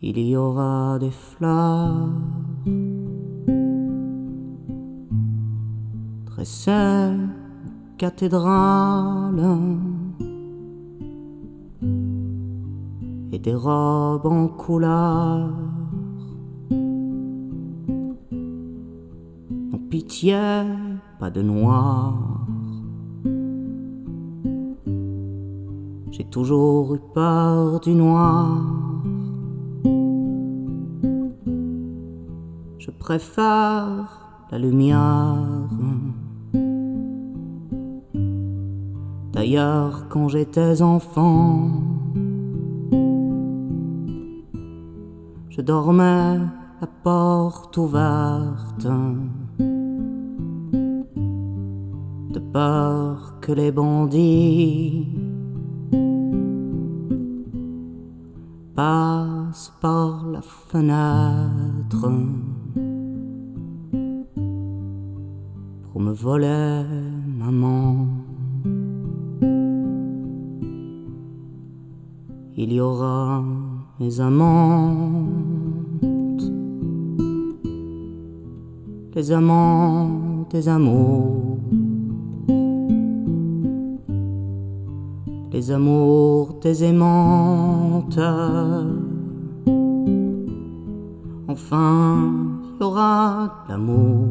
il y aura des fleurs dressées cathédrales et des robes en couleur. Non pitié, pas de noir. J'ai toujours eu peur du noir. Je préfère la lumière. D'ailleurs, quand j'étais enfant, je dormais la porte ouverte, de peur que les bandits passent par la fenêtre pour me voler maman. Il y aura mes amantes, les amants des amours, les amours des aimantes. Enfin, il y aura de l'amour.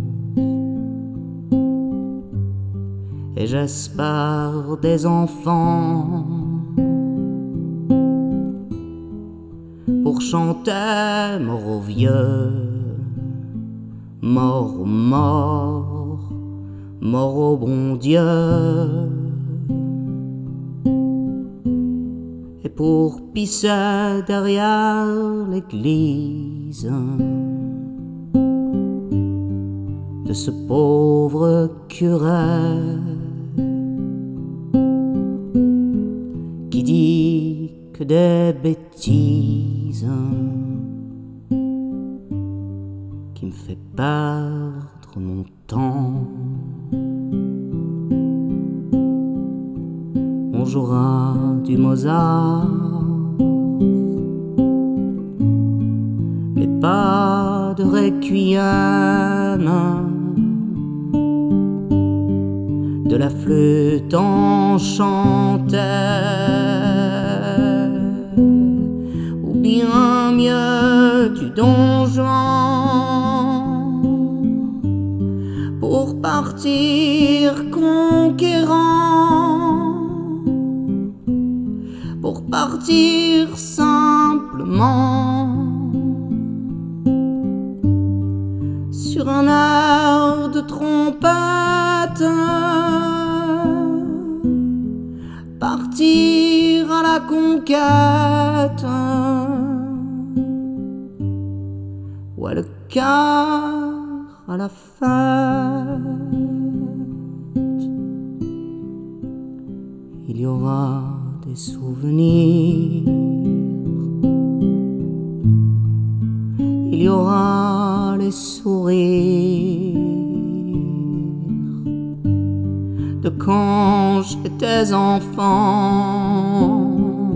Et j'espère des enfants pour chanter mort aux vieux, mort aux morts, mort au bon Dieu. Et pour pisser derrière l'église de ce pauvre curé qui dit que des bêtises, qui me fait perdre mon temps. On jouera du Mozart, mais pas de requiem, de la flûte enchantée, ou bien mieux du Don Juan, pour partir conquérant, pour partir simplement sur un air de trompette, partir à la conquête, ouais, le cœur à la fête. Il y aura des souvenirs, il y aura les sourires de quand j'étais enfant,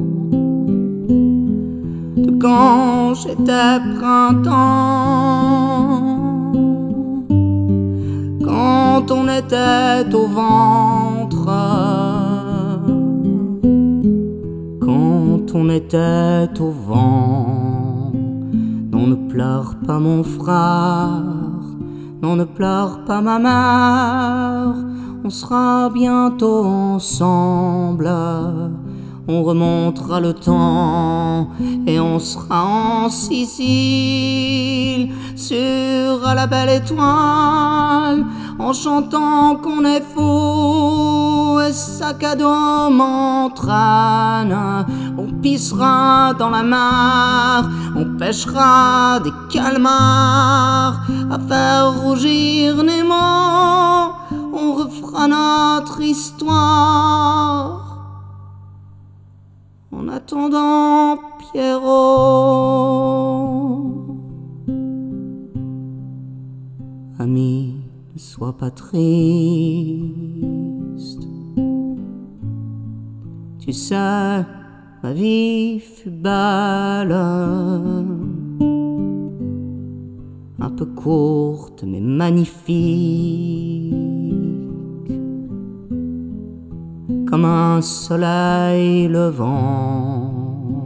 de quand j'étais printemps, quand on était au ventre, quand on était au vent. Non, ne pleure pas mon frère, non, ne pleure pas ma mère, on sera bientôt ensemble, on remontera le temps et on sera en Sicile sur la belle étoile, en chantant qu'on est fou et sac à dos m'entraîne. On pissera dans la mer, on pêchera des calmars à faire rougir Nemo, on refera notre histoire. En attendant, Pierrot, ami, ne sois pas triste. Tu sais, ma vie fut belle, un peu courte mais magnifique, comme un soleil levant,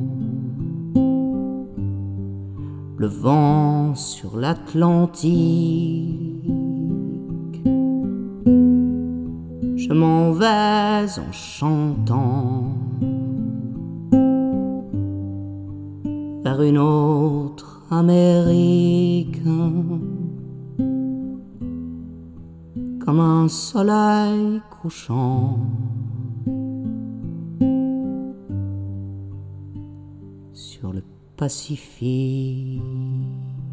le vent sur l'Atlantique. Je m'en vais en chantant vers une autre Amérique, comme un soleil couchant sur le Pacifique.